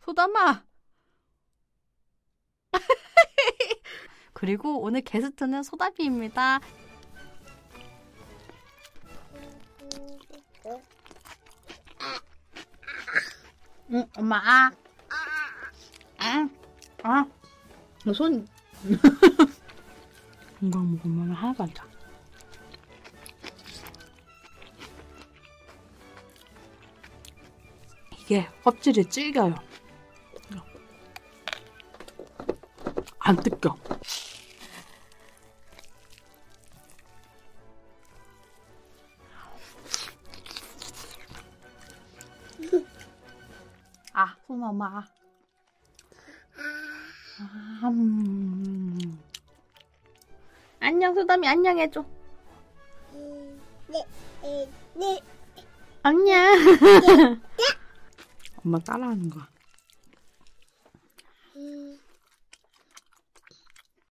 소담아. 그리고 오늘 게스트는 소담이입니다. 응, 엄마. 너 손. 이거 먹으면 하나도 안 차. 이게 껍질이 질겨요. 안 뜯겨. 손 엄마. 안녕, 소담이 안녕 해줘. 안녕. 엄마 따라하는 거야.